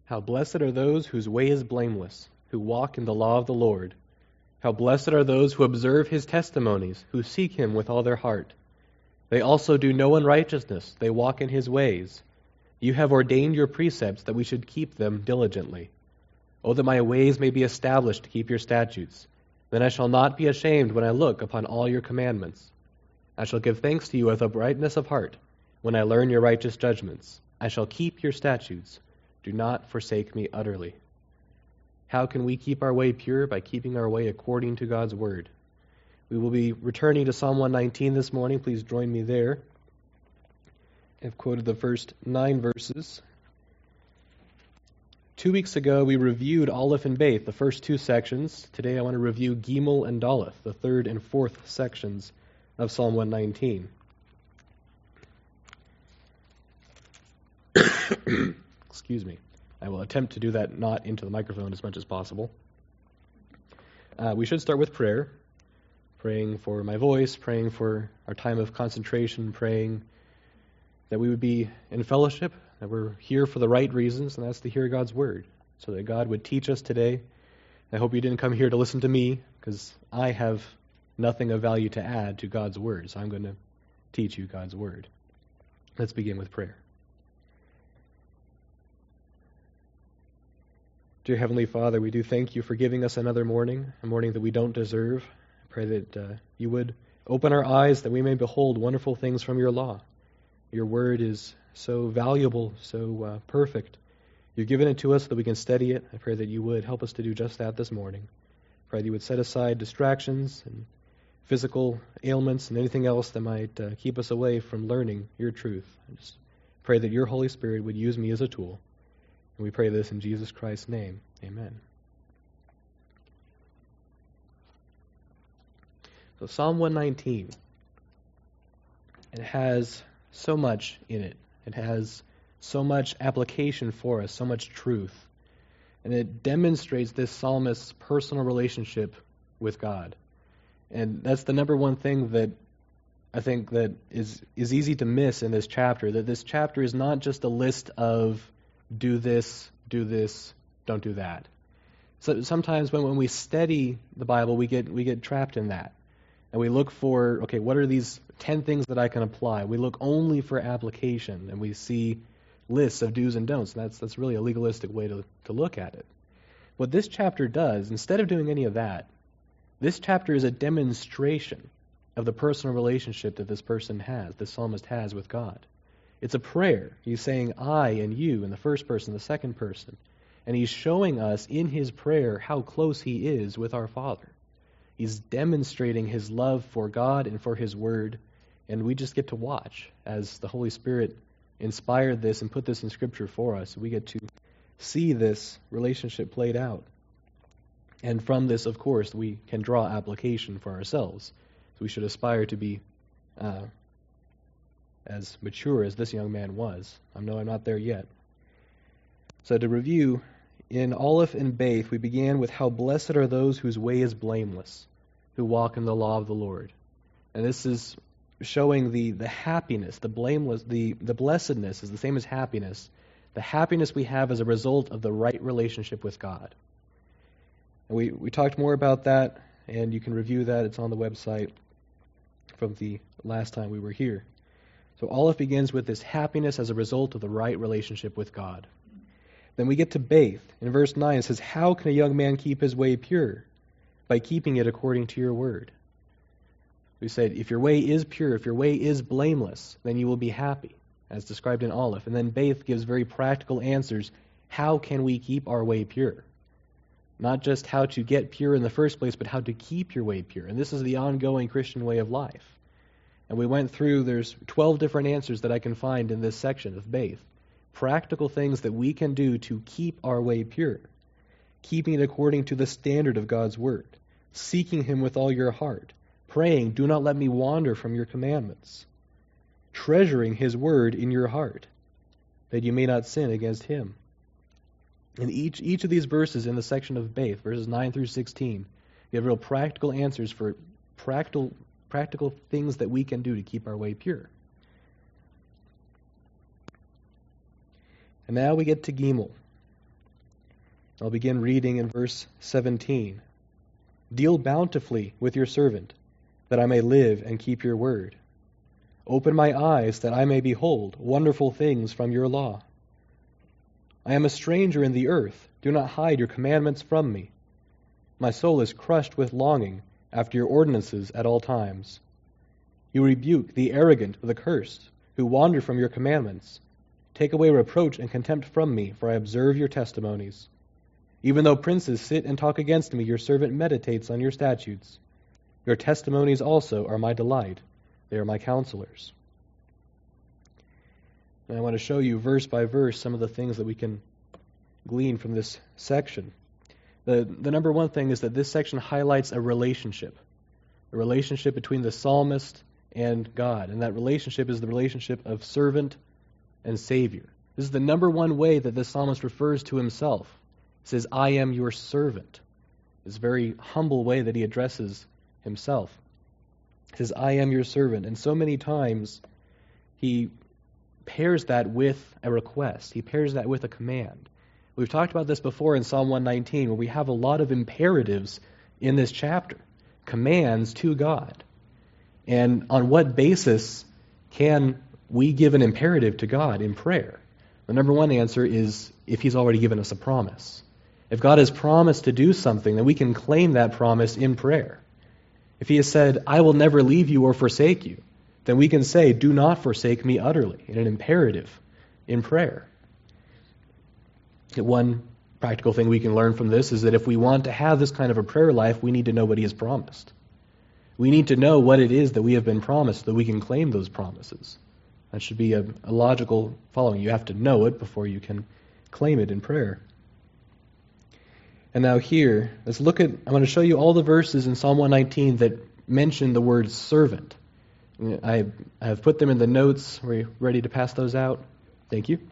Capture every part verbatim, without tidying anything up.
How blessed are those whose way is blameless, who walk in the law of the Lord. How blessed are those who observe his testimonies, who seek him with all their heart. They also do no unrighteousness, they walk in his ways. You have ordained your precepts that we should keep them diligently. Oh, that my ways may be established to keep your statutes. Then I shall not be ashamed when I look upon all your commandments. I shall give thanks to you with uprightness of heart when I learn your righteous judgments. I shall keep your statutes. Do not forsake me utterly. How can we keep our way pure? By keeping our way according to God's word. We will be returning to Psalm one nineteen this morning. Please join me there. I've quoted the first nine verses. Two weeks ago, we reviewed Aleph and Beth, the first two sections. Today, I want to review Gimel and Daleth, the third and fourth sections of Psalm one nineteen. Excuse me. I will attempt to do that not into the microphone as much as possible. Uh, we should start with prayer. Praying for my voice, praying for our time of concentration, praying that we would be in fellowship, that we're here for the right reasons, and that's to hear God's word, so that God would teach us today. I hope you didn't come here to listen to me, because I have nothing of value to add to God's word, so I'm going to teach you God's word. Let's begin with prayer. Dear Heavenly Father, we do thank you for giving us another morning, a morning that we don't deserve. I pray that uh, you would open our eyes that we may behold wonderful things from your law. Your word is so valuable, so uh, perfect. You've given it to us so that we can study it. I pray that you would help us to do just that this morning. I pray that you would set aside distractions and physical ailments and anything else that might uh, keep us away from learning your truth. I just pray that your Holy Spirit would use me as a tool. And we pray this in Jesus Christ's name. Amen. So Psalm one nineteen, it has so much in it. It has so much application for us, so much truth. And it demonstrates this psalmist's personal relationship with God. And that's the number one thing that I think that is, is easy to miss in this chapter, that this chapter is not just a list of do this, do this, don't do that. So sometimes when, when we study the Bible, we get we get trapped in that. And we look for, okay, what are these ten things that I can apply? We look only for application, and we see lists of do's and don'ts. And that's, that's really a legalistic way to, to look at it. What this chapter does, instead of doing any of that, this chapter is a demonstration of the personal relationship that this person has, this psalmist has with God. It's a prayer. He's saying I and you in the first person, the second person. And he's showing us in his prayer how close he is with our Father. He's demonstrating his love for God and for his word. And we just get to watch as the Holy Spirit inspired this and put this in Scripture for us. We get to see this relationship played out. And from this, of course, we can draw application for ourselves. So we should aspire to be uh, as mature as this young man was. I know I'm not there yet. So to review, in Aleph and Beth, we began with how blessed are those whose way is blameless, who walk in the law of the Lord. And this is showing the, the happiness, the blameless, the, the blessedness is the same as happiness. The happiness we have as a result of the right relationship with God. And we, we talked more about that, and you can review that. It's on the website from the last time we were here. So Aleph begins with this happiness as a result of the right relationship with God. Then we get to Beth. In verse nine it says, how can a young man keep his way pure? By keeping it according to your word. We said, if your way is pure, if your way is blameless, then you will be happy, as described in Aleph. And then Beth gives very practical answers. How can we keep our way pure? Not just how to get pure in the first place, but how to keep your way pure. And this is the ongoing Christian way of life. And we went through, there's twelve different answers that I can find in this section of Beth. Practical things that we can do to keep our way pure. Keeping it according to the standard of God's word. Seeking him with all your heart. Praying, do not let me wander from your commandments. Treasuring his word in your heart, that you may not sin against him. In each, each of these verses in the section of Beth, verses nine through sixteen, you have real practical answers for practical practical things that we can do to keep our way pure. And now we get to Gimel. I'll begin reading in verse seventeen. Deal bountifully with your servant, that I may live and keep your word. Open my eyes, that I may behold wonderful things from your law. I am a stranger in the earth. Do not hide your commandments from me. My soul is crushed with longing after your ordinances at all times. You rebuke the arrogant with a curse, who wander from your commandments. Take away reproach and contempt from me, for I observe your testimonies. Even though princes sit and talk against me, your servant meditates on your statutes. Your testimonies also are my delight. They are my counselors. And I want to show you verse by verse some of the things that we can glean from this section. The, the number one thing is that this section highlights a relationship, a relationship between the psalmist and God. And that relationship is the relationship of servant and Savior. This is the number one way that the psalmist refers to himself. He says, I am your servant. This very humble way that he addresses himself. He says, I am your servant. And so many times he pairs that with a request. He pairs that with a command. We've talked about this before in Psalm one nineteen, where we have a lot of imperatives in this chapter, commands to God. And on what basis can we give an imperative to God in prayer? The number one answer is if He's already given us a promise. If God has promised to do something, then we can claim that promise in prayer. If He has said, I will never leave you or forsake you, then we can say, do not forsake me utterly, in an imperative in prayer. One practical thing we can learn from this is that if we want to have this kind of a prayer life, we need to know what He has promised. We need to know what it is that we have been promised, so that we can claim those promises. That should be a, a logical following. You have to know it before you can claim it in prayer. And now here, let's look at, I want to show you all the verses in Psalm one nineteen that mention the word servant. I, I have put them in the notes. Are you ready to pass those out? Thank you.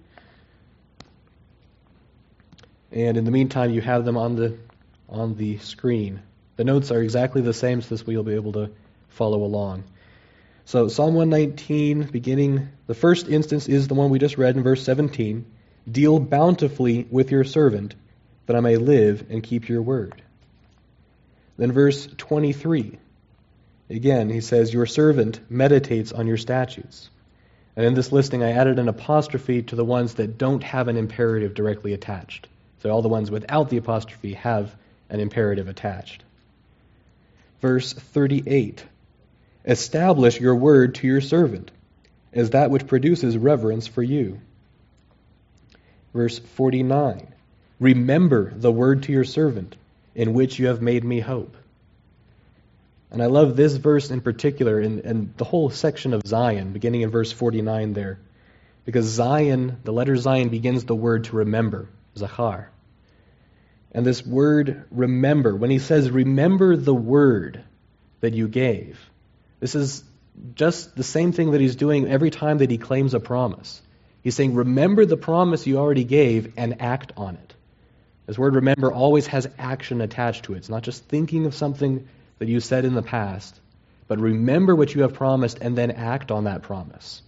And in the meantime, you have them on the on the screen. The notes are exactly the same, so this way you'll be able to follow along. So Psalm one nineteen, beginning, the first instance is the one we just read in verse seventeen. Deal bountifully with your servant, that I may live and keep your word. Then verse twenty-three. Again, he says, your servant meditates on your statutes. And in this listing, I added an apostrophe to the ones that don't have an imperative directly attached. So all the ones without the apostrophe have an imperative attached. Verse thirty-eight. Establish your word to your servant, as that which produces reverence for you. Verse forty-nine. Remember the word to your servant, in which you have made me hope. And I love this verse in particular, and, and the whole section of Zion, beginning in verse forty-nine there. Because Zion, the letter Zion begins the word to remember, Zachar. And this word remember, when he says remember the word that you gave, this is just the same thing that he's doing every time that he claims a promise. He's saying remember the promise you already gave and act on it. This word remember always has action attached to it. It's not just thinking of something that you said in the past, but remember what you have promised and then act on that promise.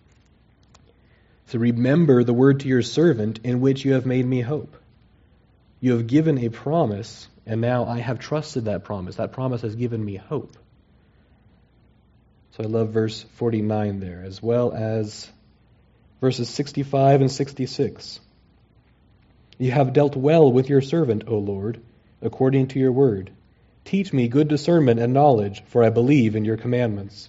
So remember the word to your servant in which you have made me hope. You have given a promise, and now I have trusted that promise. That promise has given me hope. So I love verse forty-nine there, as well as verses sixty-five and sixty-six. You have dealt well with your servant, O Lord, according to your word. Teach me good discernment and knowledge, for I believe in your commandments.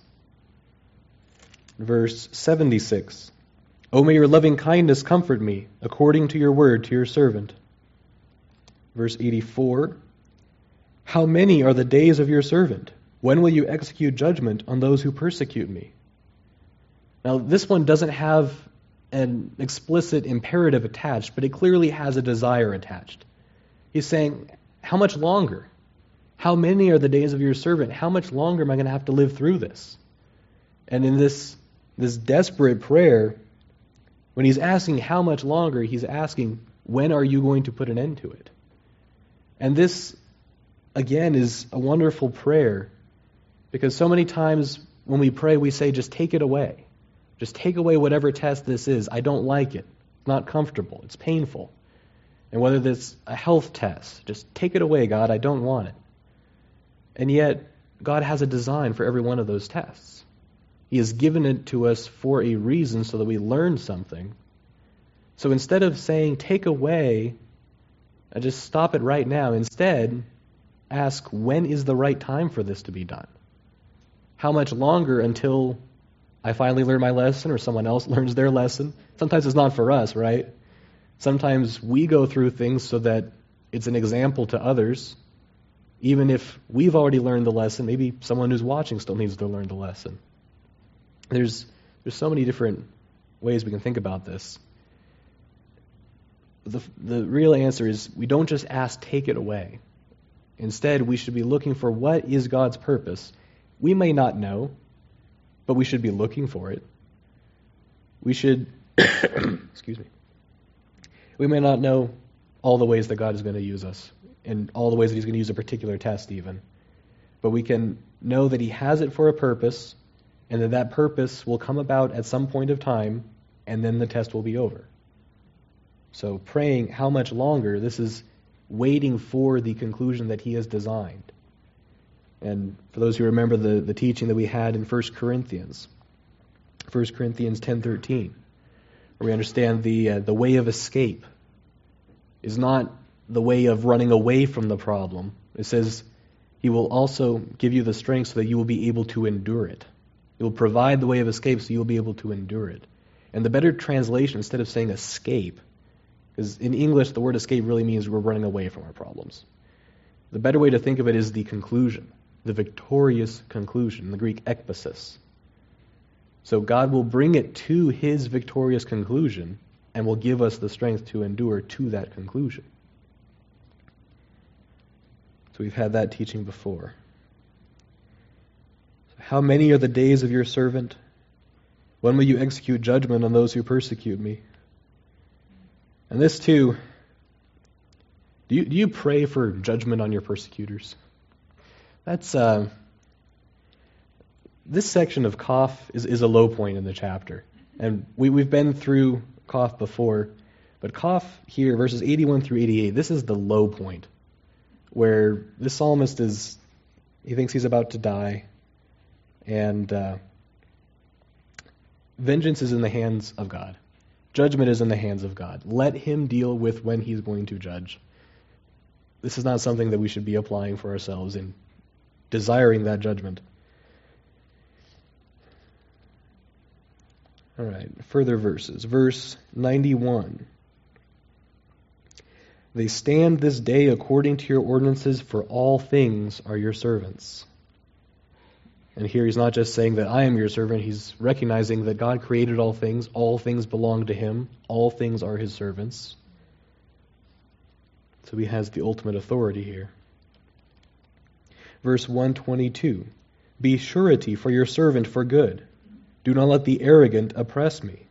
Verse seventy-six. O may your loving kindness comfort me, according to your word to your servant. Verse eighty-four. How many are the days of your servant? When will you execute judgment on those who persecute me? Now, this one doesn't have an explicit imperative attached, but it clearly has a desire attached. He's saying, how much longer? How many are the days of your servant? How much longer am I going to have to live through this? And in this, this desperate prayer, when he's asking how much longer, he's asking, when are you going to put an end to it? And this, again, is a wonderful prayer, because so many times when we pray, we say, just take it away. Just take away whatever test this is. I don't like it. It's not comfortable. It's painful. And whether that's a health test, just take it away, God, I don't want it. And yet, God has a design for every one of those tests. He has given it to us for a reason so that we learn something. So instead of saying, take away, I just stop it right now, instead, ask, when is the right time for this to be done? How much longer until I finally learn my lesson or someone else learns their lesson? Sometimes it's not for us, right? Sometimes we go through things so that it's an example to others. Even if we've already learned the lesson, maybe someone who's watching still needs to learn the lesson. There's there's so many different ways we can think about this. The, the real answer is we don't just ask, take it away. Instead, we should be looking for what is God's purpose. We may not know, but we should be looking for it. We should, excuse me, we may not know all the ways that God is going to use us, and all the ways that He's going to use a particular test even. But we can know that He has it for a purpose, and that that purpose will come about at some point of time, and then the test will be over. So praying how much longer, this is waiting for the conclusion that He has designed. And for those who remember the, the teaching that we had in First Corinthians, First Corinthians ten thirteen, where we understand the uh, the way of escape is not the way of running away from the problem. It says He will also give you the strength so that you will be able to endure it. He will provide the way of escape so you will be able to endure it. And the better translation, instead of saying escape, because in English the word escape really means we're running away from our problems. The better way to think of it is the conclusion, the victorious conclusion, the Greek ekbasis. So God will bring it to His victorious conclusion and will give us the strength to endure to that conclusion. So we've had that teaching before. How many are the days of your servant? When will you execute judgment on those who persecute me? And this too, do you, do you pray for judgment on your persecutors? That's, uh, this section of Qaf is, is a low point in the chapter. And we, we've been through Qaf before, but Qaf here, verses eighty-one through eighty-eight, this is the low point, where this psalmist is, he thinks he's about to die, and uh, vengeance is in the hands of God. Judgment is in the hands of God. Let Him deal with when He's going to judge. This is not something that we should be applying for ourselves in desiring that judgment. All right, further verses. Verse ninety-one. They stand this day according to your ordinances, for all things are your servants. And here he's not just saying that I am your servant, he's recognizing that God created all things, all things belong to Him, all things are His servants. So He has the ultimate authority here. Verse one twenty-two, be surety for your servant for good. Do not let the arrogant oppress me.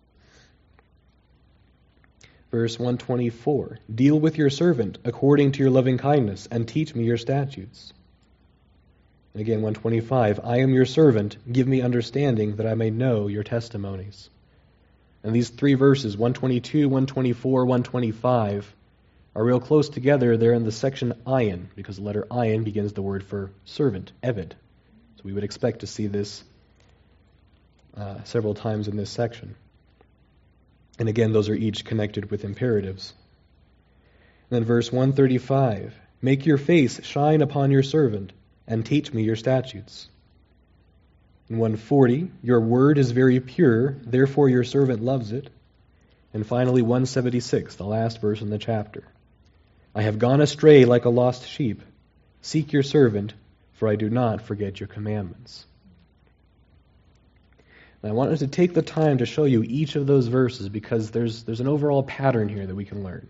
Verse one twenty-four, deal with your servant according to your loving kindness, and teach me your statutes. And again, one twenty-five, I am your servant, give me understanding that I may know your testimonies. And these three verses, one twenty-two, one twenty-four, one twenty-five, are real close together. They're in the section ayin, because the letter ayin begins the word for servant, eved. So we would expect to see this uh, several times in this section. And again, those are each connected with imperatives. And then verse one thirty-five, make your face shine upon your servant, and teach me your statutes. In one forty, your word is very pure, therefore your servant loves it. And finally, one seventy-six, the last verse in the chapter. I have gone astray like a lost sheep. Seek your servant, for I do not forget your commandments. And I wanted to take the time to show you each of those verses because there's there's an overall pattern here that we can learn.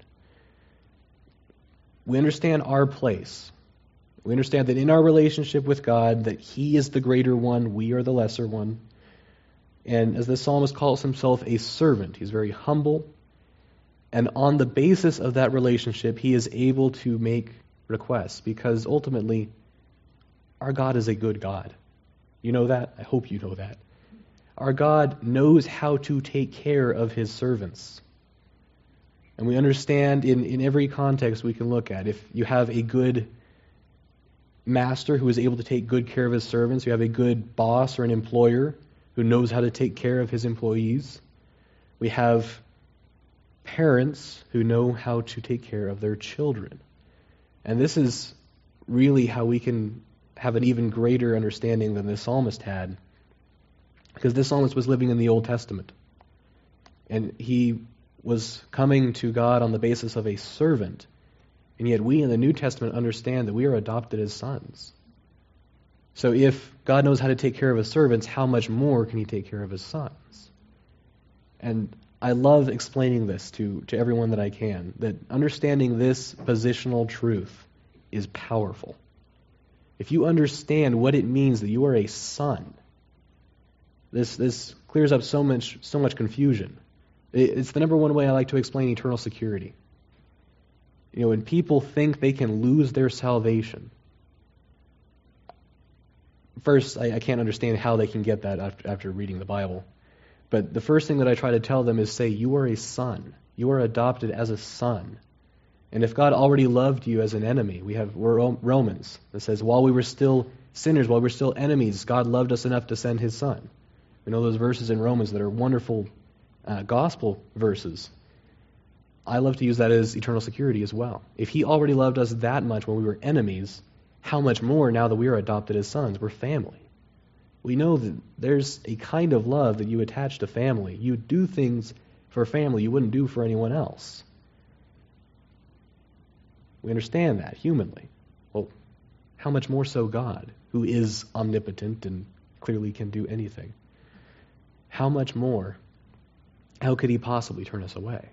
We understand our place. We understand that in our relationship with God, that He is the greater one, we are the lesser one. And as the psalmist calls himself a servant, he's very humble. And on the basis of that relationship, he is able to make requests because ultimately, our God is a good God. You know that? I hope you know that. Our God knows how to take care of His servants. And we understand in, in every context we can look at. If you have a good master who is able to take good care of his servants, you have a good boss or an employer who knows how to take care of his employees. We have parents who know how to take care of their children. And this is really how we can have an even greater understanding than this psalmist had. Because this psalmist was living in the Old Testament. And he was coming to God on the basis of a servant. And yet we in the New Testament understand that we are adopted as sons. So if God knows how to take care of his servants, how much more can he take care of his sons? And I love explaining this to, to everyone that I can, that understanding this positional truth is powerful. If you understand what it means that you are a son, this this clears up so much so much confusion. It's the number one way I like to explain eternal security. You know, when people think they can lose their salvation, first, I, I can't understand how they can get that after, after reading the Bible. But the first thing that I try to tell them is say, you are a son. You are adopted as a son. And if God already loved you as an enemy, we have we're Romans that says, while we were still sinners, while we were still enemies, God loved us enough to send his son. We know those verses in Romans that are wonderful uh, gospel verses. I love to use that as eternal security as well. If he already loved us that much when we were enemies, how much more now that we are adopted as sons? We're family. We know that there's a kind of love that you attach to family. You do things for family you wouldn't do for anyone else. We understand that humanly. Well, how much more so God, who is omnipotent and clearly can do anything? How much more? How could he possibly turn us away?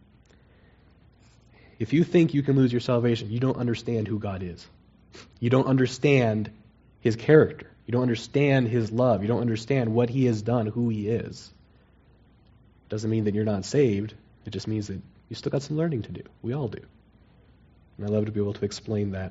If you think you can lose your salvation, you don't understand who God is. You don't understand his character. You don't understand his love. You don't understand what he has done, who he is. Doesn't mean that you're not saved. It just means that you still got some learning to do. We all do. And I love to be able to explain that.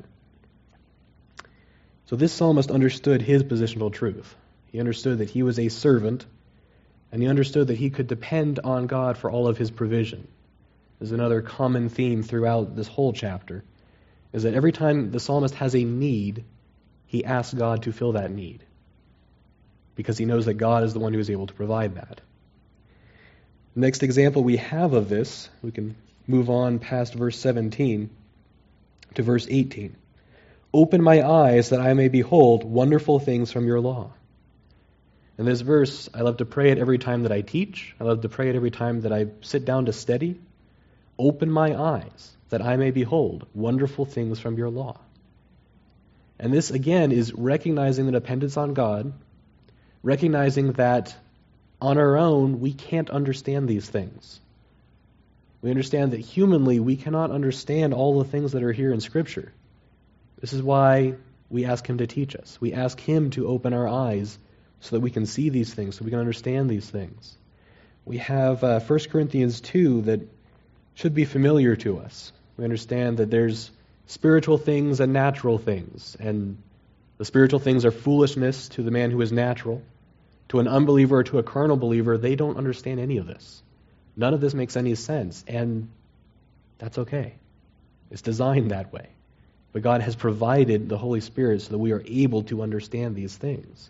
So this psalmist understood his positional truth. He understood that he was a servant, and he understood that he could depend on God for all of his provision. There's another common theme throughout this whole chapter, is that every time the psalmist has a need, he asks God to fill that need, because he knows that God is the one who is able to provide that. The next example we have of this, we can move on past verse seventeen to verse eighteen. Open my eyes that I may behold wonderful things from your law. In this verse, I love to pray it every time that I teach. I love to pray it every time that I sit down to study. Open my eyes that I may behold wonderful things from your law. And this, again, is recognizing the dependence on God, recognizing that on our own, we can't understand these things. We understand that humanly, we cannot understand all the things that are here in Scripture. This is why we ask him to teach us. We ask him to open our eyes so that we can see these things, so we can understand these things. We have uh, First Corinthians two that should be familiar to us. We understand that there's spiritual things and natural things, and the spiritual things are foolishness to the man who is natural. To an unbeliever or to a carnal believer, they don't understand any of this. None of this makes any sense, and that's okay. It's designed that way. But God has provided the Holy Spirit so that we are able to understand these things.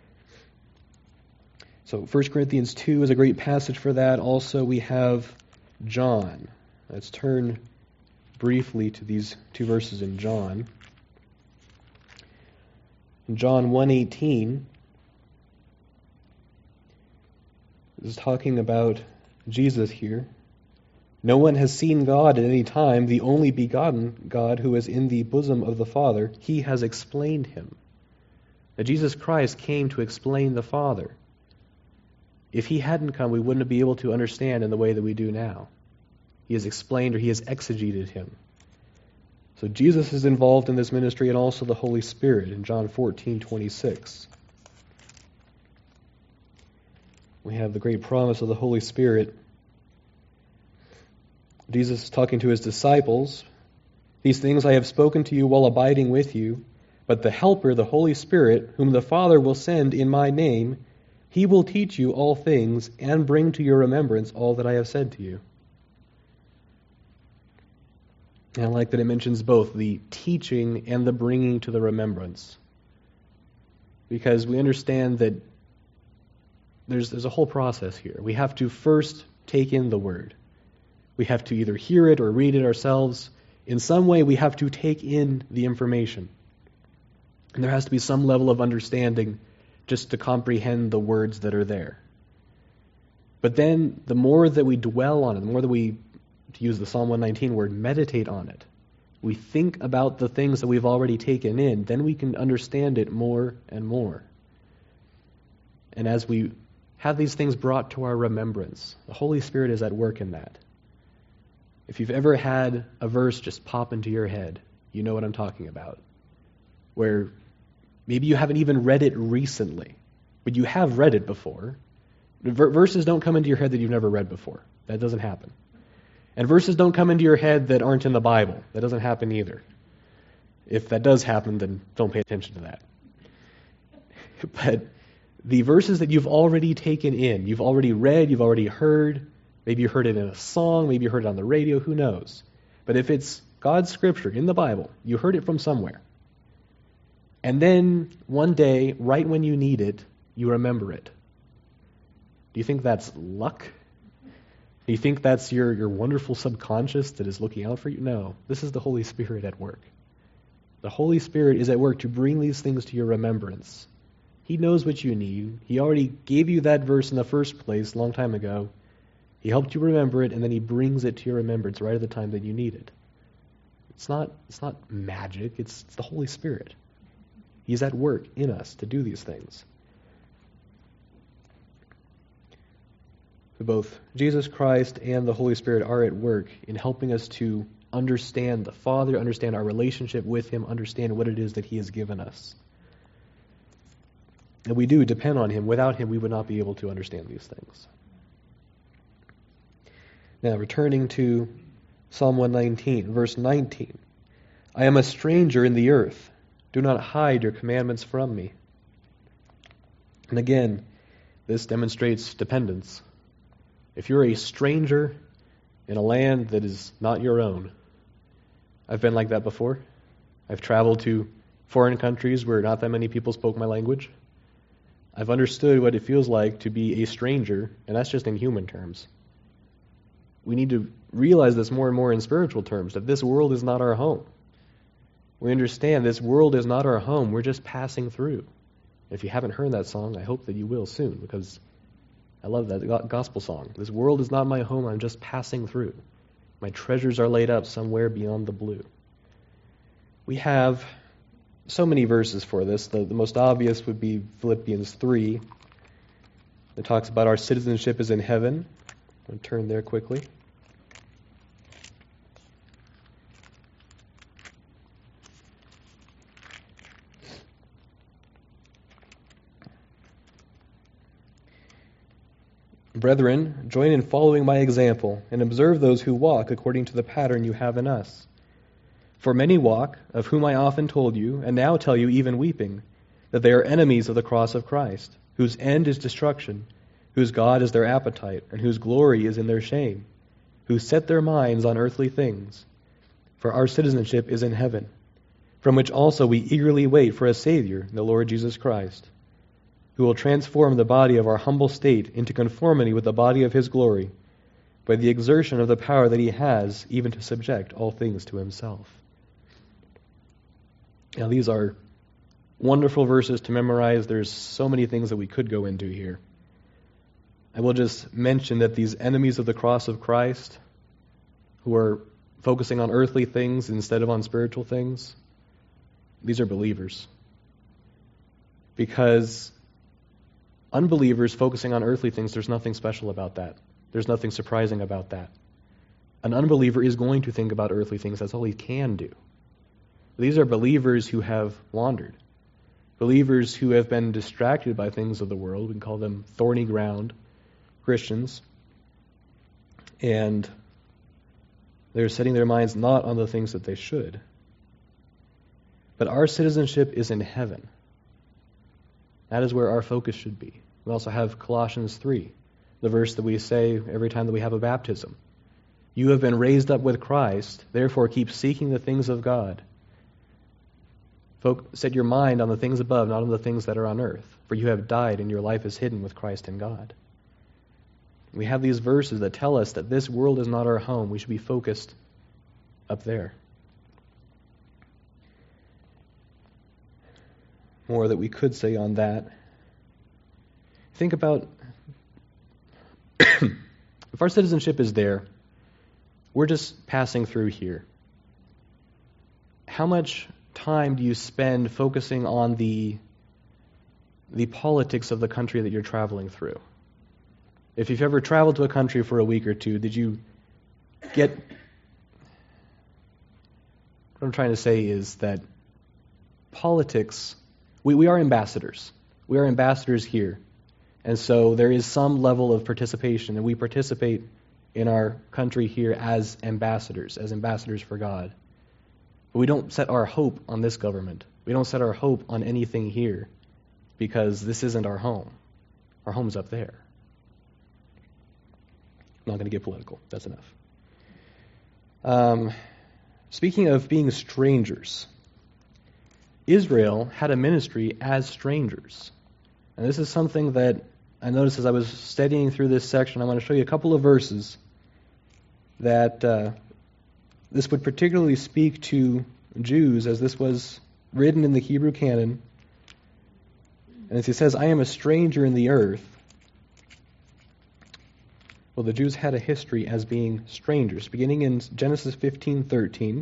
So First Corinthians two is a great passage for that. Also, we have John. Let's turn briefly to these two verses in John. In John one eighteen, this is talking about Jesus here. No one has seen God at any time, the only begotten God who is in the bosom of the Father. He has explained him. That Jesus Christ came to explain the Father. If he hadn't come, we wouldn't be able to understand in the way that we do now. He has explained, or he has exegeted him. So Jesus is involved in this ministry, and also the Holy Spirit in John fourteen twenty-six. We have the great promise of the Holy Spirit. Jesus is talking to his disciples. These things I have spoken to you while abiding with you, but the Helper, the Holy Spirit, whom the Father will send in my name, he will teach you all things and bring to your remembrance all that I have said to you. And I like that it mentions both the teaching and the bringing to the remembrance. Because we understand that there's, there's a whole process here. We have to first take in the Word. We have to either hear it or read it ourselves. In some way, we have to take in the information. And there has to be some level of understanding just to comprehend the words that are there. But then, the more that we dwell on it, the more that we, to use the Psalm one nineteen word, meditate on it, we think about the things that we've already taken in, then we can understand it more and more. And as we have these things brought to our remembrance, the Holy Spirit is at work in that. If you've ever had a verse just pop into your head, you know what I'm talking about. Where maybe you haven't even read it recently, but you have read it before. Verses don't come into your head that you've never read before. That doesn't happen. And verses don't come into your head that aren't in the Bible. That doesn't happen either. If that does happen, then don't pay attention to that. But the verses that you've already taken in, you've already read, you've already heard, maybe you heard it in a song, maybe you heard it on the radio, who knows? But if it's God's Scripture in the Bible, you heard it from somewhere. And then one day, right when you need it, you remember it. Do you think that's luck? Do you think that's your, your wonderful subconscious that is looking out for you? No, this is the Holy Spirit at work. The Holy Spirit is at work to bring these things to your remembrance. He knows what you need. He already gave you that verse in the first place a long time ago. He helped you remember it, and then he brings it to your remembrance right at the time that you need it. It's not, it's not magic. It's, it's the Holy Spirit. He's at work in us to do these things. Both Jesus Christ and the Holy Spirit are at work in helping us to understand the Father, understand our relationship with Him, understand what it is that He has given us. And we do depend on Him. Without Him, we would not be able to understand these things. Now, returning to Psalm one nineteen, verse nineteen. I am a stranger in the earth. Do not hide your commandments from me. And again, this demonstrates dependence. If you're a stranger in a land that is not your own, I've been like that before. I've traveled to foreign countries where not that many people spoke my language. I've understood what it feels like to be a stranger, and that's just in human terms. We need to realize this more and more in spiritual terms, that this world is not our home. We understand this world is not our home. We're just passing through. If you haven't heard that song, I hope that you will soon, because I love that gospel song. This world is not my home. I'm just passing through. My treasures are laid up somewhere beyond the blue. We have so many verses for this. The, the most obvious would be Philippians three. It talks about our citizenship is in heaven. I'm going to turn there quickly. Brethren, join in following my example, and observe those who walk according to the pattern you have in us. For many walk, of whom I often told you, and now tell you even weeping, that they are enemies of the cross of Christ, whose end is destruction, whose God is their appetite, and whose glory is in their shame, who set their minds on earthly things. For our citizenship is in heaven, from which also we eagerly wait for a Savior, the Lord Jesus Christ, who will transform the body of our humble state into conformity with the body of His glory, by the exertion of the power that He has, even to subject all things to Himself. Now, these are wonderful verses to memorize. There's so many things that we could go into here. I will just mention that these enemies of the cross of Christ, who are focusing on earthly things instead of on spiritual things, these are believers. Because unbelievers focusing on earthly things, there's nothing special about that. There's nothing surprising about that. An unbeliever is going to think about earthly things. That's all he can do. These are believers who have wandered. Believers who have been distracted by things of the world. We can call them thorny ground Christians. And they're setting their minds not on the things that they should. But our citizenship is in heaven. That is where our focus should be. We also have Colossians three, the verse that we say every time that we have a baptism. You have been raised up with Christ, therefore keep seeking the things of God. Folk, set your mind on the things above, not on the things that are on earth. For you have died, and your life is hidden with Christ in God. We have these verses that tell us that this world is not our home. We should be focused up there. More that we could say on that. Think about if our citizenship is there, we're just passing through here. How much time do you spend focusing on the the politics of the country that you're traveling through? If you've ever traveled to a country for a week or two, did you get... What I'm trying to say is that politics, we, we are ambassadors. We are ambassadors here. And so there is some level of participation, and we participate in our country here as ambassadors, as ambassadors for God. But we don't set our hope on this government. We don't set our hope on anything here because this isn't our home. Our home's up there. I'm not going to get political. That's enough. Um, speaking of being strangers, Israel had a ministry as strangers. And this is something that I noticed as I was studying through this section. I want to show you a couple of verses that uh, this would particularly speak to Jews, as this was written in the Hebrew canon. And as he says, I am a stranger in the earth. Well, the Jews had a history as being strangers, beginning in Genesis fifteen thirteen.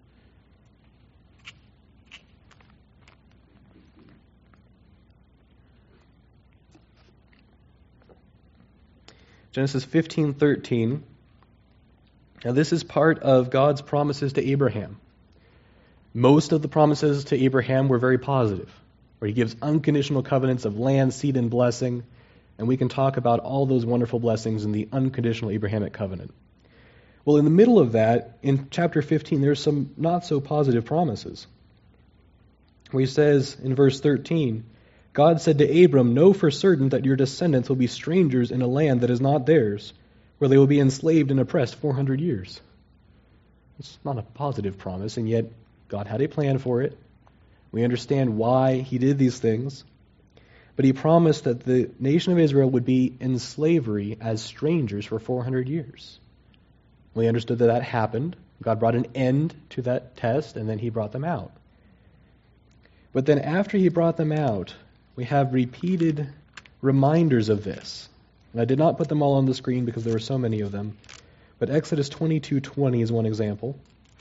Genesis fifteen thirteen. Now this is part of God's promises to Abraham. Most of the promises to Abraham were very positive, where he gives unconditional covenants of land, seed, and blessing, and we can talk about all those wonderful blessings in the unconditional Abrahamic covenant. Well, in the middle of that, in chapter fifteen, there's some not so positive promises, where he says in verse thirteen, God said to Abram, know for certain that your descendants will be strangers in a land that is not theirs, where they will be enslaved and oppressed four hundred years. It's not a positive promise, and yet God had a plan for it. We understand why he did these things. But he promised that the nation of Israel would be in slavery as strangers for four hundred years. We understood that that happened. God brought an end to that test, and then he brought them out. But then after he brought them out, we have repeated reminders of this. And I did not put them all on the screen because there were so many of them. But Exodus twenty-two twenty is one example.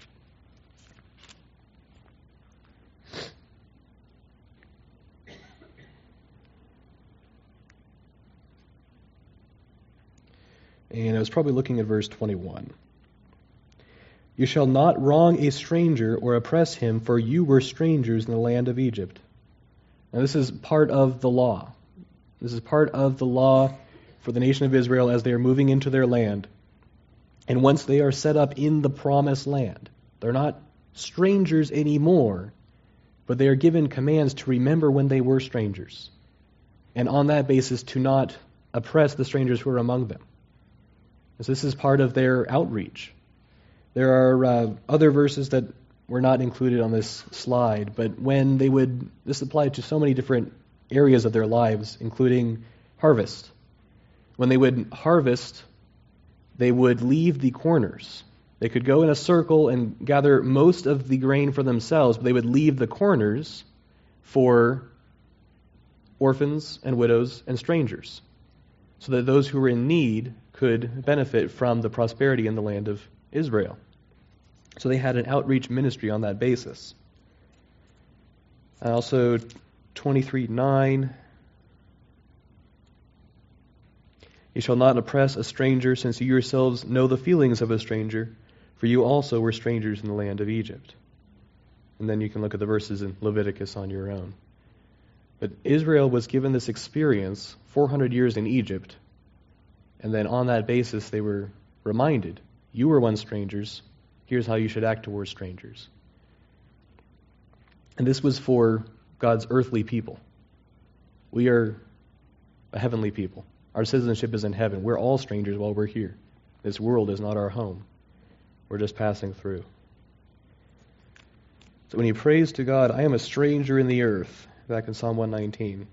And I was probably looking at verse twenty-one. You shall not wrong a stranger or oppress him, for you were strangers in the land of Egypt. Now this is part of the law. This is part of the law for the nation of Israel as they are moving into their land. And once they are set up in the promised land, they're not strangers anymore, but they are given commands to remember when they were strangers. And on that basis, to not oppress the strangers who are among them. So this is part of their outreach. There are uh, other verses that were not included on this slide, but when they would, this applied to so many different areas of their lives, including harvest. When they would harvest, they would leave the corners. They could go in a circle and gather most of the grain for themselves, but they would leave the corners for orphans and widows and strangers, so that those who were in need could benefit from the prosperity in the land of Israel. So they had an outreach ministry on that basis. And also twenty-three nine. You shall not oppress a stranger, since you yourselves know the feelings of a stranger, for you also were strangers in the land of Egypt. And then you can look at the verses in Leviticus on your own. But Israel was given this experience, four hundred years in Egypt, and then on that basis they were reminded, you were once strangers, here's how you should act towards strangers. And this was for God's earthly people. We are a heavenly people. Our citizenship is in heaven. We're all strangers while we're here. This world is not our home. We're just passing through. So when he prays to God, I am a stranger in the earth, back in Psalm one nineteen,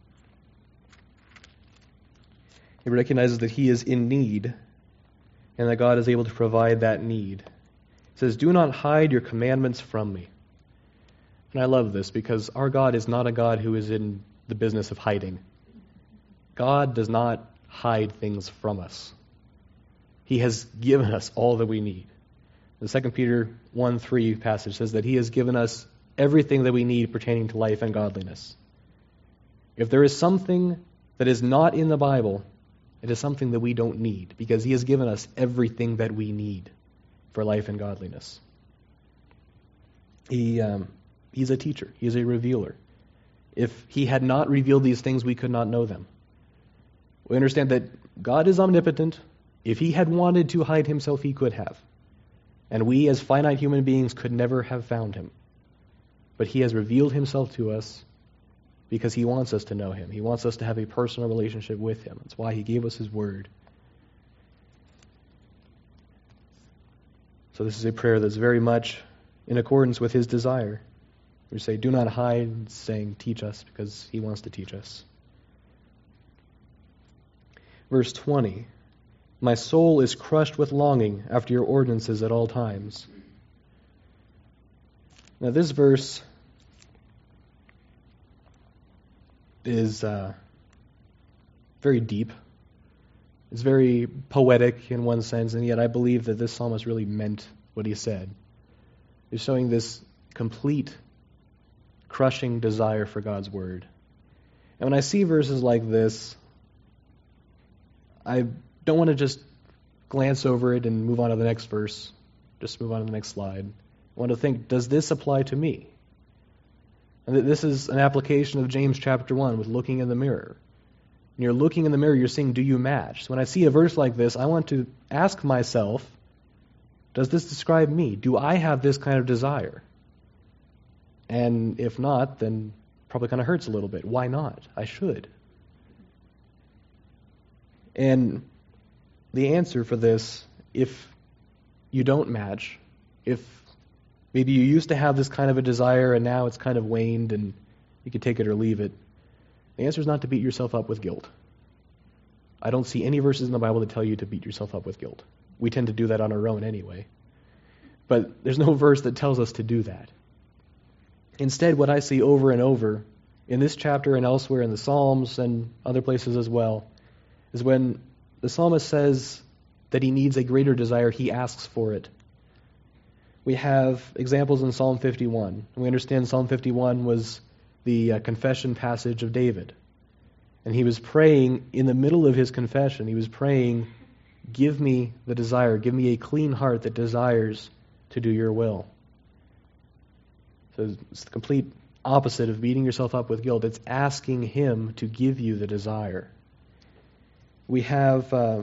he recognizes that he is in need and that God is able to provide that need. He says, do not hide your commandments from me. And I love this because our God is not a God who is in the business of hiding. God does not hide things from us. He has given us all that we need. The Second Peter one three passage says that he has given us everything that we need pertaining to life and godliness. If there is something that is not in the Bible, it is something that we don't need, because he has given us everything that we need for life and godliness. He, um, he's a teacher. He is a revealer. If he had not revealed these things, we could not know them. We understand that God is omnipotent. If he had wanted to hide himself, he could have. And we, as finite human beings, could never have found him. But he has revealed himself to us because he wants us to know him. He wants us to have a personal relationship with him. That's why he gave us his word. So this is a prayer that's very much in accordance with his desire. We say, do not hide, saying, teach us, because he wants to teach us. Verse twenty, my soul is crushed with longing after your ordinances at all times. Now this verse is uh, very deep. It's very poetic in one sense, and yet I believe that this psalmist really meant what he said. He's showing this complete, crushing desire for God's word. And when I see verses like this, I don't want to just glance over it and move on to the next verse, just move on to the next slide. I want to think, does this apply to me? And this is an application of James chapter one with looking in the mirror. When you're looking in the mirror, you're seeing, do you match? So when I see a verse like this, I want to ask myself, does this describe me? Do I have this kind of desire? And if not, then probably kind of hurts a little bit. Why not? I should. And the answer for this, if you don't match, if maybe you used to have this kind of a desire and now it's kind of waned and you can take it or leave it, the answer is not to beat yourself up with guilt. I don't see any verses in the Bible that tell you to beat yourself up with guilt. We tend to do that on our own anyway. But there's no verse that tells us to do that. Instead, what I see over and over in this chapter and elsewhere in the Psalms and other places as well is when the psalmist says that he needs a greater desire, he asks for it. We have examples in Psalm fifty-one. We understand Psalm fifty-one was the uh, confession passage of David. And he was praying in the middle of his confession. He was praying, give me the desire, give me a clean heart that desires to do your will. So it's the complete opposite of beating yourself up with guilt. It's asking him to give you the desire. We have, uh,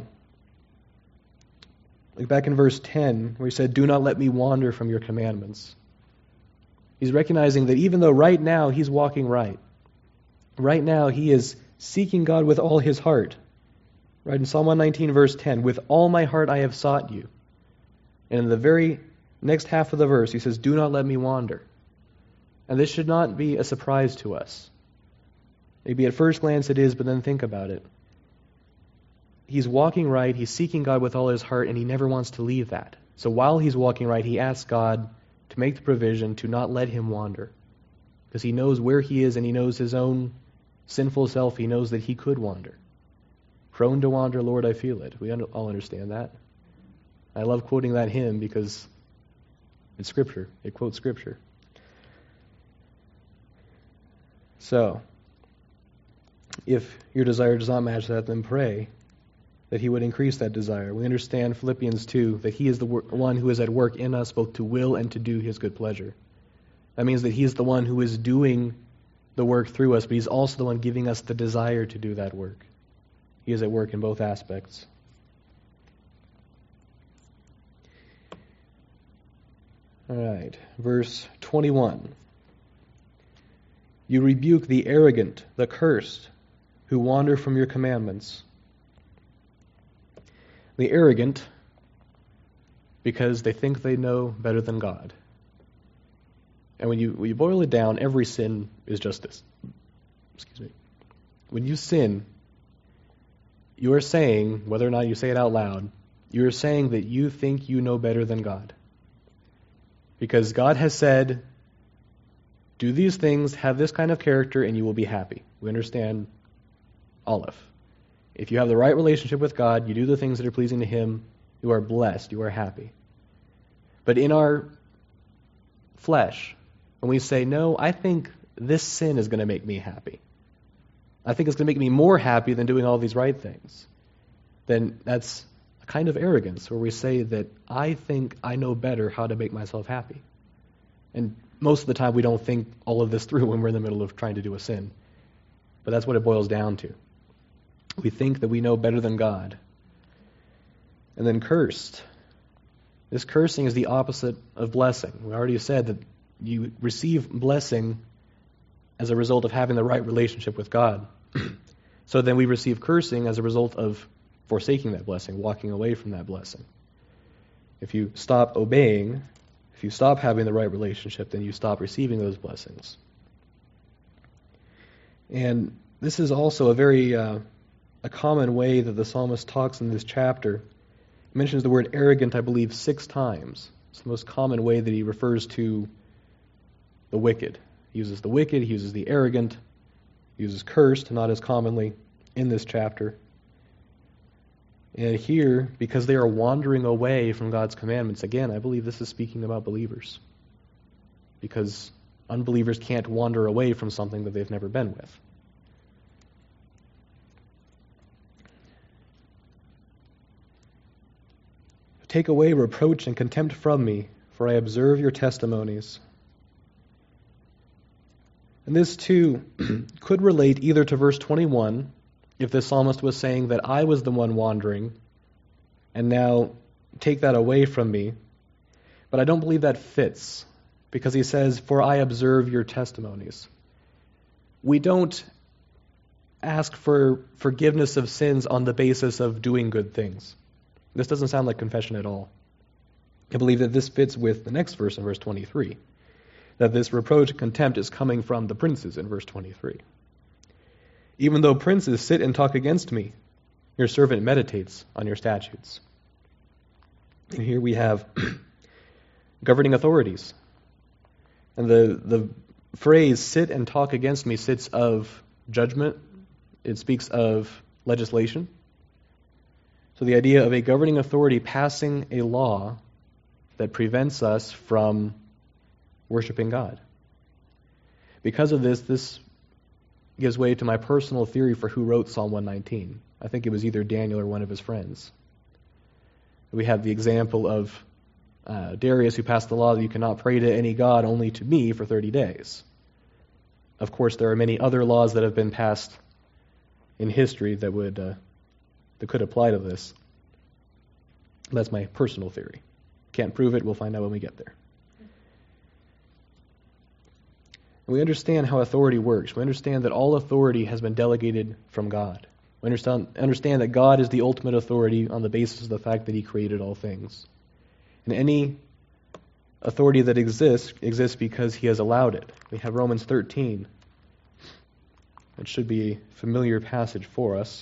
like back in verse ten, where he said, do not let me wander from your commandments. He's recognizing that even though right now he's walking right, right now he is seeking God with all his heart. Right in Psalm one nineteen, verse ten, with all my heart I have sought you. And in the very next half of the verse, he says, do not let me wander. And this should not be a surprise to us. Maybe at first glance it is, but then think about it. He's walking right, he's seeking God with all his heart, and he never wants to leave that. So while he's walking right, he asks God to make the provision to not let him wander. Because he knows where he is and he knows his own sinful self. He knows that he could wander. Prone to wander, Lord, I feel it. We all understand that. I love quoting that hymn because it's Scripture. It quotes Scripture. So, if your desire does not match that, then pray that he would increase that desire. We understand Philippians two, that he is the one who is at work in us both to will and to do his good pleasure. That means that he is the one who is doing the work through us, but he's also the one giving us the desire to do that work. He is at work in both aspects. All right, verse twenty-one. You rebuke the arrogant, the cursed, who wander from your commandments. The arrogant, because they think they know better than God. And when you, when you boil it down, every sin is just this. Excuse me. When you sin, you are saying, whether or not you say it out loud, you are saying that you think you know better than God. Because God has said, do these things, have this kind of character, and you will be happy. We understand Aleph. If you have the right relationship with God, you do the things that are pleasing to Him, you are blessed, you are happy. But in our flesh, when we say, no, I think this sin is going to make me happy, I think it's going to make me more happy than doing all these right things, then that's a kind of arrogance where we say that I think I know better how to make myself happy. And most of the time we don't think all of this through when we're in the middle of trying to do a sin. But that's what it boils down to. We think that we know better than God. And then cursed. This cursing is the opposite of blessing. We already said that you receive blessing as a result of having the right relationship with God. So then we receive cursing as a result of forsaking that blessing, walking away from that blessing. If you stop obeying, if you stop having the right relationship, then you stop receiving those blessings. And this is also a very uh, a common way that the psalmist talks in this chapter. He mentions the word arrogant, I believe, six times. It's the most common way that he refers to the wicked. He uses the wicked, he uses the arrogant, he uses cursed, not as commonly in this chapter. And here, because they are wandering away from God's commandments, again, I believe this is speaking about believers. Because unbelievers can't wander away from something that they've never been with. Take away reproach and contempt from me, for I observe your testimonies. And this too could relate either to verse twenty-one, if the psalmist was saying that I was the one wandering, and now take that away from me. But I don't believe that fits, because he says, for I observe your testimonies. We don't ask for forgiveness of sins on the basis of doing good things. This doesn't sound like confession at all. I believe that this fits with the next verse in verse twenty-three, that this reproach and contempt is coming from the princes in verse twenty-three. Even though princes sit and talk against me, your servant meditates on your statutes. And here we have governing authorities. And the, the phrase sit and talk against me sits of judgment. It speaks of legislation. So the idea of a governing authority passing a law that prevents us from worshiping God. Because of this, this gives way to my personal theory for who wrote Psalm one nineteen. I think it was either Daniel or one of his friends. We have the example of uh, Darius, who passed the law that you cannot pray to any god, only to me for thirty days. Of course, there are many other laws that have been passed in history that would uh, that could apply to this. That's my personal theory. Can't prove it. We'll find out when we get there. And we understand how authority works. We understand that all authority has been delegated from God. We understand, understand that God is the ultimate authority on the basis of the fact that He created all things. And any authority that exists, exists because He has allowed it. We have Romans thirteen. It should be a familiar passage for us.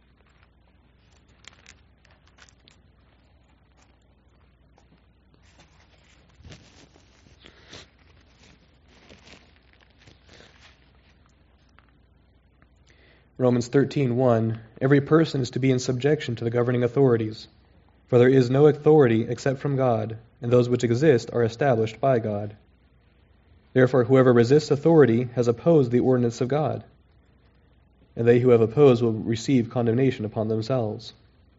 Romans thirteen one, every person is to be in subjection to the governing authorities, for there is no authority except from God, and those which exist are established by God. Therefore, whoever resists authority has opposed the ordinance of God, and they who have opposed will receive condemnation upon themselves.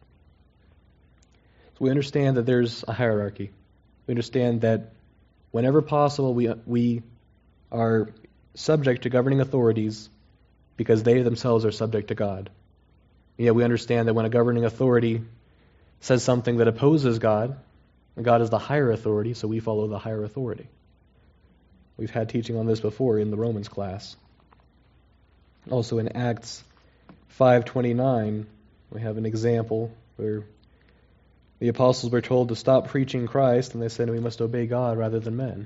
So we understand that there's a hierarchy. We understand that whenever possible, we we are subject to governing authorities because they themselves are subject to God. And yet we understand that when a governing authority says something that opposes God, and God is the higher authority, so we follow the higher authority. We've had teaching on this before in the Romans class. Also in Acts five twenty-nine, we have an example where The apostles were told to stop preaching Christ, and they said we must obey God rather than men.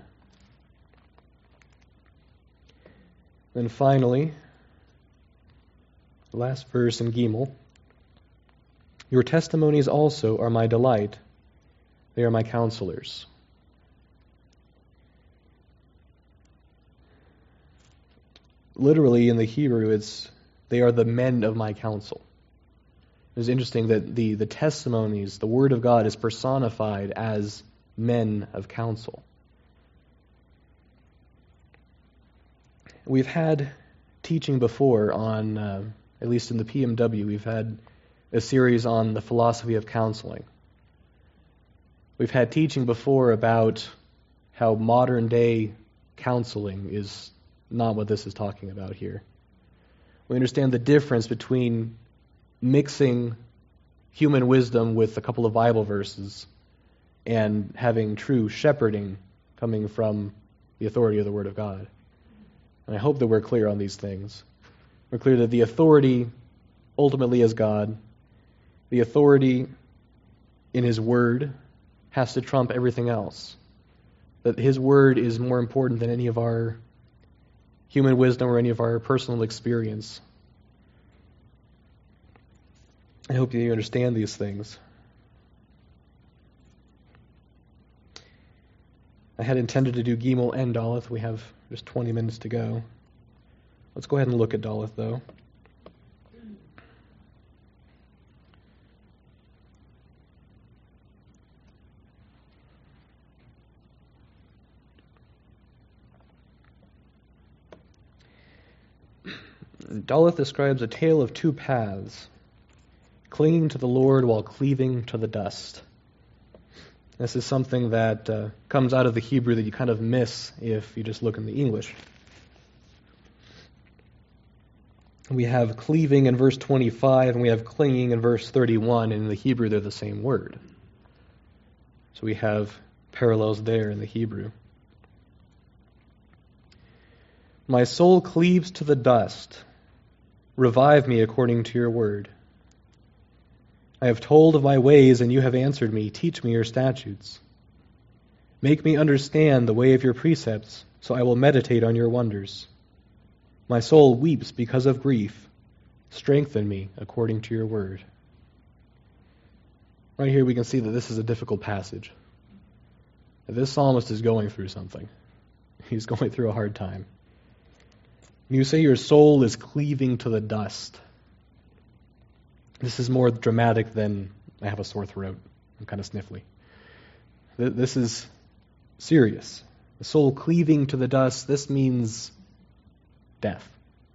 Then finally, the last verse in Gimel, your testimonies also are my delight. They are my counselors. Literally in the Hebrew, it's they are the men of my counsel. It's interesting that the, the testimonies, the Word of God, is personified as men of counsel. We've had teaching before on, uh, at least in the P M W, we've had a series on the philosophy of counseling. We've had teaching before about how modern day counseling is not what this is talking about here. We understand the difference between mixing human wisdom with a couple of Bible verses and having true shepherding coming from the authority of the Word of God. And I hope that we're clear on these things. We're clear that the authority ultimately is God. The authority in His Word has to trump everything else. That His Word is more important than any of our human wisdom or any of our personal experience. I hope you understand these things. I had intended to do Gimel and Daleth. We have just twenty minutes to go. Let's go ahead and look at Daleth, though. Daleth describes a tale of two paths, clinging to the Lord while cleaving to the dust. This is something that uh, comes out of the Hebrew that you kind of miss if you just look in the English. We have cleaving in verse twenty-five, and we have clinging in verse thirty-one, and in the Hebrew they're the same word. So we have parallels there in the Hebrew. My soul cleaves to the dust. Revive me according to your word. I have told of my ways, and you have answered me. Teach me your statutes. Make me understand the way of your precepts, so I will meditate on your wonders. My soul weeps because of grief. Strengthen me according to your word. Right here we can see that this is a difficult passage. That this psalmist is going through something. He's going through a hard time. You say your soul is cleaving to the dust. This is more dramatic than I have a sore throat. I'm kind of sniffly. This is serious. The soul cleaving to the dust, this means death.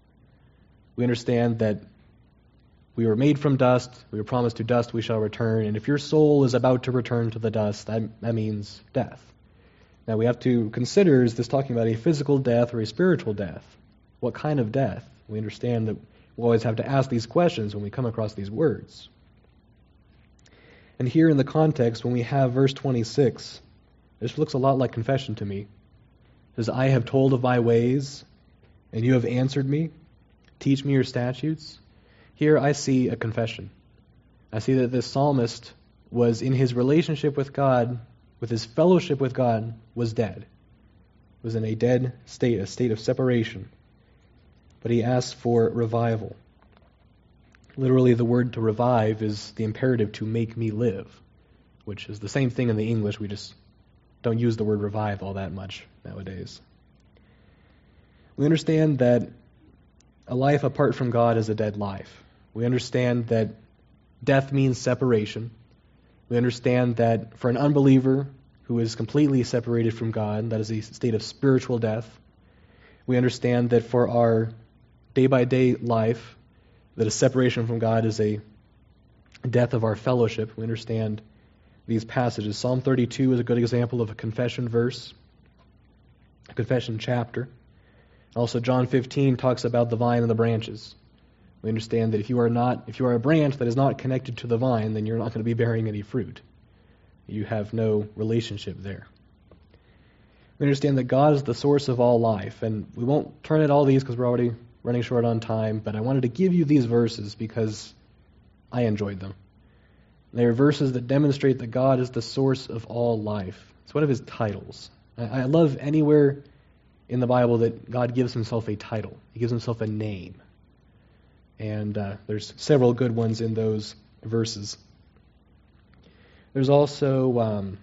We understand that we were made from dust, we were promised to dust we shall return, and if your soul is about to return to the dust, that, that means death. Now we have to consider, is this talking about a physical death or a spiritual death? What kind of death? We understand that we always have to ask these questions when we come across these words. And here in the context, when we have verse twenty-six, this looks a lot like confession to me. It says, I have told of thy ways, and you have answered me. Teach me your statutes. Here I see a confession. I see that this psalmist was in his relationship with God, with his fellowship with God, was dead. Was in a dead state, a state of separation. But he asked for revival. Literally, the word to revive is the imperative to make me live, which is the same thing in the English. We just don't use the word revive all that much nowadays. We understand that a life apart from God is a dead life. We understand that death means separation. We understand that for an unbeliever who is completely separated from God, that is a state of spiritual death. We understand that for our day-by-day life, that a separation from God is a death of our fellowship. We understand these passages. Psalm thirty-two is a good example of a confession verse, a confession chapter. Also, John fifteen talks about the vine and the branches. We understand that if you are not, if you are a branch that is not connected to the vine, then you're not going to be bearing any fruit. You have no relationship there. We understand that God is the source of all life, and we won't turn at all these because we're already running short on time, but I wanted to give you these verses because I enjoyed them. They are verses that demonstrate that God is the source of all life. It's one of his titles. I, I love anywhere in the Bible that God gives himself a title. He gives himself a name. And uh, there's several good ones in those verses. There's also um,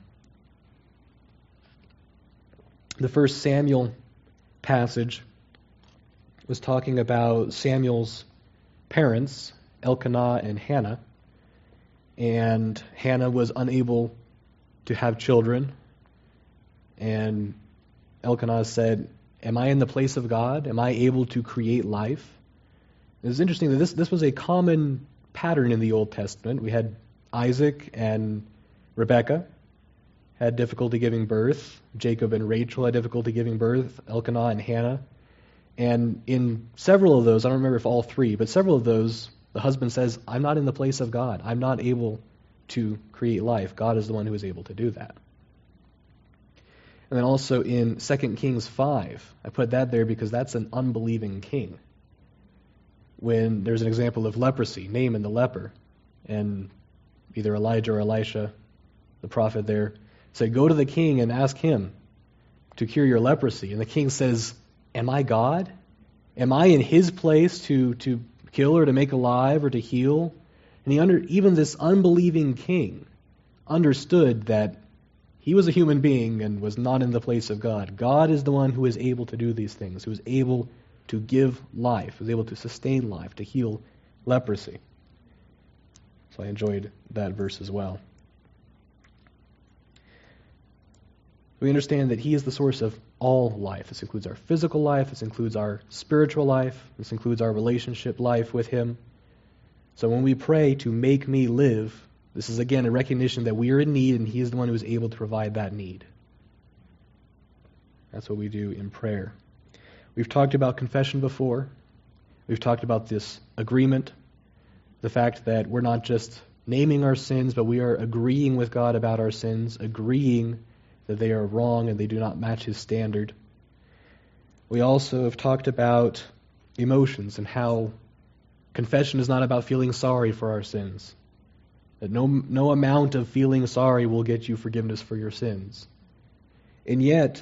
the first Samuel passage was talking about Samuel's parents, Elkanah and Hannah. And Hannah was unable to have children. And Elkanah said, am I in the place of God? Am I able to create life? It's interesting that this, this was a common pattern in the Old Testament. We had Isaac and Rebekah had difficulty giving birth. Jacob and Rachel had difficulty giving birth. Elkanah and Hannah. And in several of those, I don't remember if all three, but several of those, the husband says, I'm not in the place of God. I'm not able to create life. God is the one who is able to do that. And then also in Second Kings five, I put that there because that's an unbelieving king. When there's an example of leprosy, Naaman the leper, and either Elijah or Elisha, the prophet there, said, go to the king and ask him to cure your leprosy. And the king says, am I God? Am I in his place to, to kill or to make alive or to heal? And he under even this unbelieving king understood that he was a human being and was not in the place of God. God is the one who is able to do these things, who is able to give life, who is able to sustain life, to heal leprosy. So I enjoyed that verse as well. We understand that he is the source of all life. This includes our physical life. This includes our spiritual life. This includes our relationship life with him. So when we pray to make me live, this is again a recognition that we are in need and he is the one who is able to provide that need. That's what we do in prayer. We've talked about confession before. We've talked about this agreement, the fact that we're not just naming our sins, but we are agreeing with God about our sins, agreeing that they are wrong and they do not match his standard. We also have talked about emotions and how confession is not about feeling sorry for our sins. That no, no amount of feeling sorry will get you forgiveness for your sins. And yet,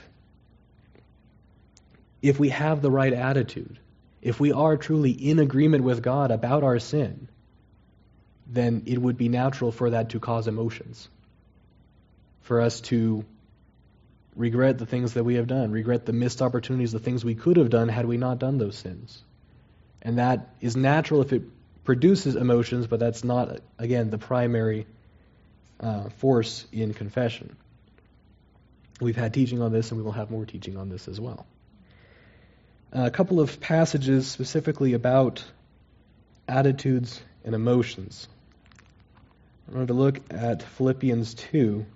if we have the right attitude, if we are truly in agreement with God about our sin, then it would be natural for that to cause emotions. For us to regret the things that we have done, regret the missed opportunities, the things we could have done had we not done those sins. And that is natural if it produces emotions, but that's not, again, the primary uh, force in confession. We've had teaching on this, and we will have more teaching on this as well. Uh, a couple of passages specifically about attitudes and emotions. I'm going to look at Philippians two.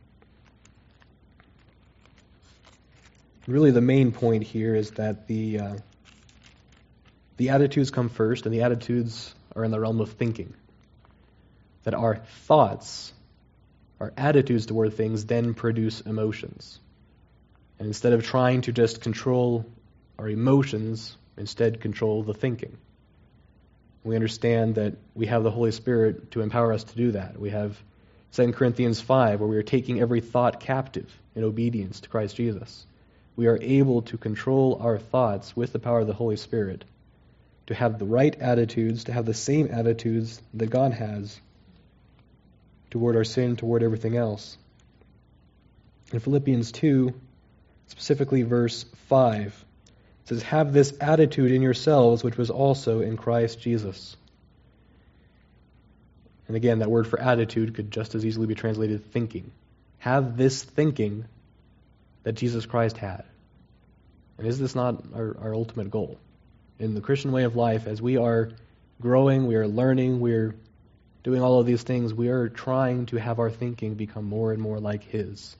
Really the main point here is that the uh, the attitudes come first, and the attitudes are in the realm of thinking. That our thoughts, our attitudes toward things then produce emotions. And instead of trying to just control our emotions, instead control the thinking. We understand that we have the Holy Spirit to empower us to do that. We have Second Corinthians five, where we are taking every thought captive in obedience to Christ Jesus. We are able to control our thoughts with the power of the Holy Spirit, to have the right attitudes, to have the same attitudes that God has toward our sin, toward everything else. In Philippians two, specifically verse five, it says, have this attitude in yourselves, which was also in Christ Jesus. And again, that word for attitude could just as easily be translated thinking. Have this thinking that Jesus Christ had. And is this not our, our ultimate goal? In the Christian way of life, as we are growing, we are learning, we are doing all of these things, we are trying to have our thinking become more and more like his.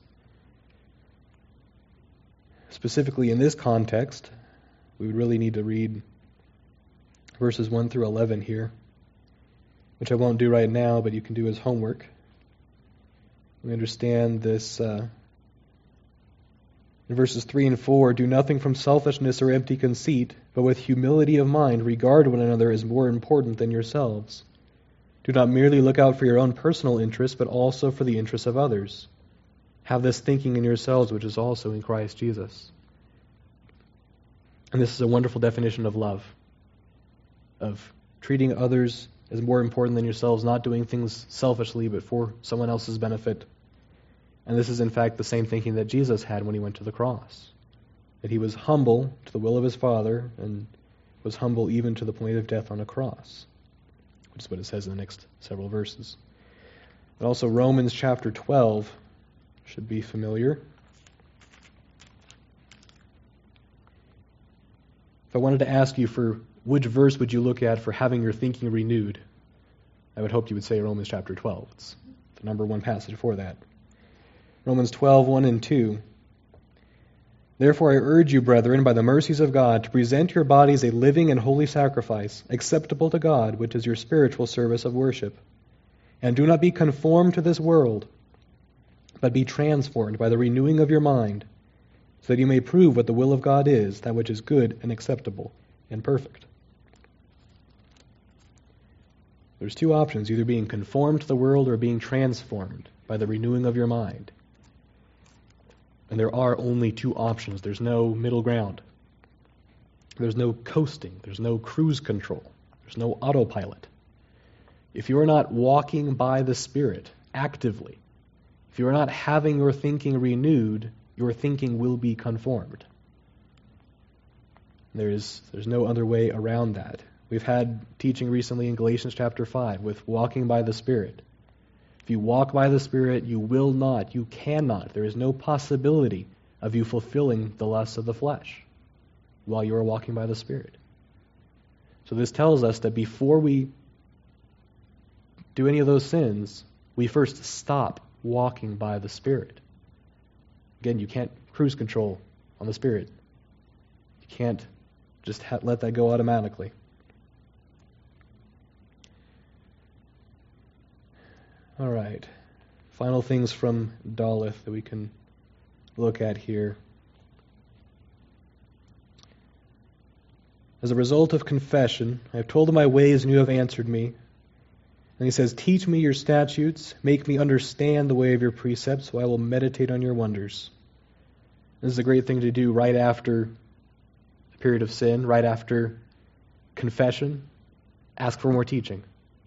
Specifically in this context, we would really need to read verses one through eleven here, which I won't do right now, but you can do as homework. We understand this uh, in verses three and four, do nothing from selfishness or empty conceit, but with humility of mind regard one another as more important than yourselves. Do not merely look out for your own personal interests, but also for the interests of others. Have this thinking in yourselves, which is also in Christ Jesus. And this is a wonderful definition of love, of treating others as more important than yourselves, not doing things selfishly, but for someone else's benefit. And this is, in fact, the same thinking that Jesus had when he went to the cross, that he was humble to the will of his Father and was humble even to the point of death on a cross, which is what it says in the next several verses. But also Romans chapter twelve should be familiar. If I wanted to ask you for which verse would you look at for having your thinking renewed, I would hope you would say Romans chapter twelve. It's the number one passage for that. Romans twelve, one and two. Therefore I urge you, brethren, by the mercies of God, to present your bodies a living and holy sacrifice, acceptable to God, which is your spiritual service of worship. And do not be conformed to this world, but be transformed by the renewing of your mind, so that you may prove what the will of God is, that which is good and acceptable and perfect. There's two options, either being conformed to the world or being transformed by the renewing of your mind. And there are only two options. There's no middle ground. There's no coasting. There's no cruise control. There's no autopilot. If you are not walking by the Spirit actively, if you are not having your thinking renewed, your thinking will be conformed. There's, there's no other way around that. We've had teaching recently in Galatians chapter five with walking by the Spirit. If you walk by the Spirit, you will not, you cannot, there is no possibility of you fulfilling the lusts of the flesh while you are walking by the Spirit. So this tells us that before we do any of those sins, we first stop walking by the Spirit. Again, you can't cruise control on the Spirit. You can't just ha- let that go automatically. All right. Final things from Daleth that we can look at here. As a result of confession, I have told of my ways and you have answered me. And he says, teach me your statutes, make me understand the way of your precepts, so I will meditate on your wonders. This is a great thing to do right after a period of sin, right after confession. Ask for more teaching.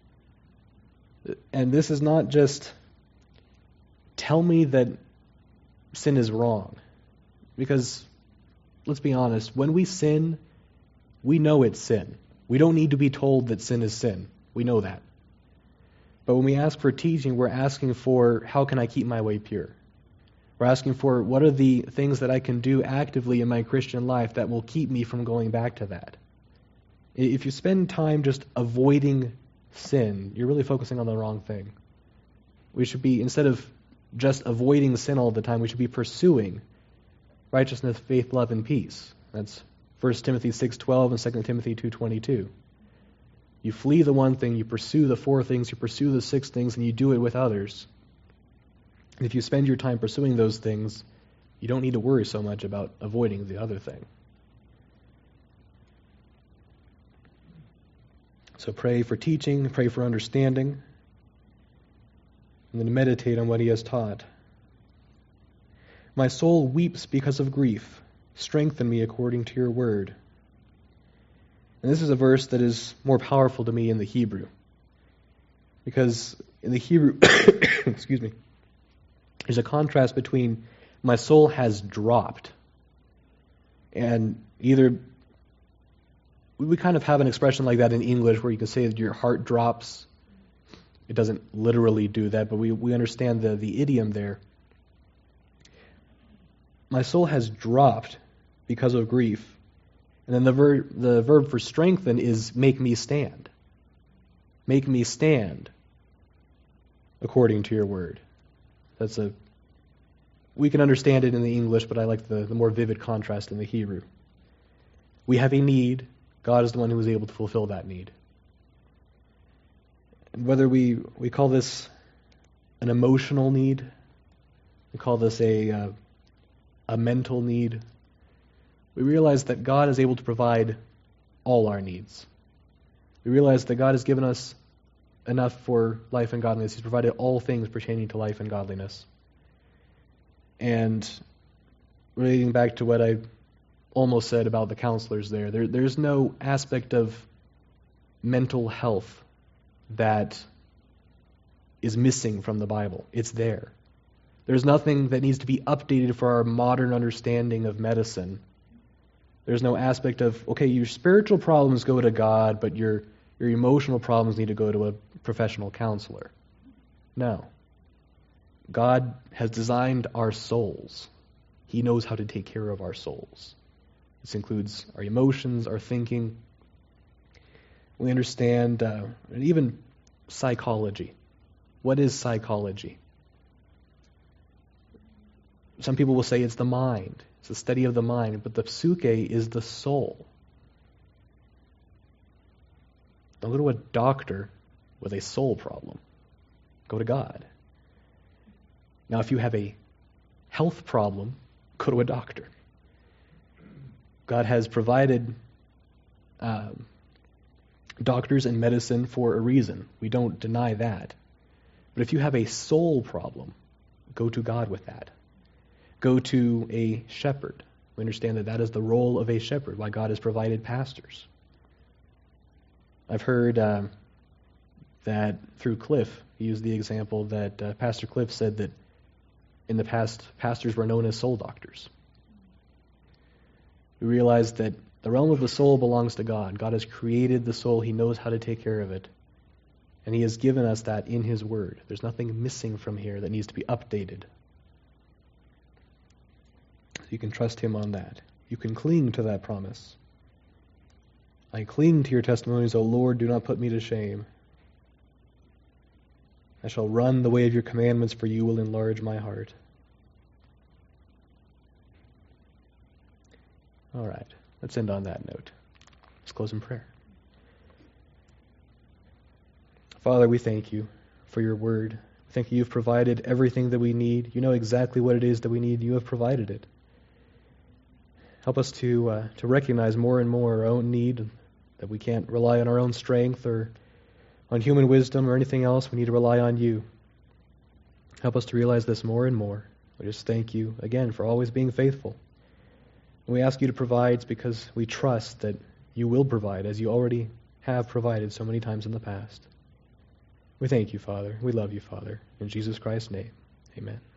And this is not just tell me that sin is wrong. Because, let's be honest, when we sin, we know it's sin. We don't need to be told that sin is sin. We know that. But when we ask for teaching, we're asking for how can I keep my way pure? We're asking for what are the things that I can do actively in my Christian life that will keep me from going back to that. If you spend time just avoiding sin, you're really focusing on the wrong thing. We should be, instead of just avoiding sin all the time, we should be pursuing righteousness, faith, love, and peace. That's First Timothy six twelve and Second Timothy two twenty-two. You flee the one thing, you pursue the four things, you pursue the six things, and you do it with others. And if you spend your time pursuing those things, you don't need to worry so much about avoiding the other thing. So pray for teaching, pray for understanding, and then meditate on what he has taught. My soul weeps because of grief. Strengthen me according to your word. And this is a verse that is more powerful to me in the Hebrew. Because in the Hebrew, excuse me, there's a contrast between my soul has dropped. And either, we kind of have an expression like that in English where you can say that your heart drops. It doesn't literally do that, but we, we understand the, the idiom there. My soul has dropped because of grief. And then the verb, the verb for strengthen is make me stand. Make me stand according to your word. That's a, we can understand it in the English, but I like the, the more vivid contrast in the Hebrew. We have a need. God is the one who is able to fulfill that need. And whether we, we call this an emotional need, we call this a, uh, a mental need, we realize that God is able to provide all our needs. We realize that God has given us enough for life and godliness. He's provided all things pertaining to life and godliness. And relating back to what I almost said about the counselors there, there there's no aspect of mental health that is missing from the Bible. It's there. There's nothing that needs to be updated for our modern understanding of medicine. There's no aspect of, okay, your spiritual problems go to God, but your your emotional problems need to go to a professional counselor. No. God has designed our souls. He knows how to take care of our souls. This includes our emotions, our thinking. We understand uh, and even psychology. What is psychology? Some people will say it's the mind. It's the study of the mind. But the psyche is the soul. Don't go to a doctor with a soul problem. Go to God. Now, if you have a health problem, go to a doctor. God has provided um, doctors and medicine for a reason. We don't deny that. But if you have a soul problem, go to God with that. Go to a shepherd. We understand that that is the role of a shepherd, why God has provided pastors. I've heard um, that through Cliff, he used the example that uh, Pastor Cliff said that in the past, pastors were known as soul doctors. We realize that the realm of the soul belongs to God. God has created the soul. He knows how to take care of it. And He has given us that in His Word. There's nothing missing from here that needs to be updated. So you can trust Him on that. You can cling to that promise. I cling to your testimonies, O Lord, do not put me to shame. I shall run the way of your commandments, for you will enlarge my heart. All right, let's end on that note. Let's close in prayer. Father, we thank you for your word. Thank you, you've provided everything that we need. You know exactly what it is that we need. You have provided it. Help us to uh, to recognize more and more our own need, that we can't rely on our own strength or on human wisdom or anything else. We need to rely on you. Help us to realize this more and more. We just thank you again for always being faithful. And we ask you to provide because we trust that you will provide as you already have provided so many times in the past. We thank you, Father. We love you, Father. In Jesus Christ's name, amen.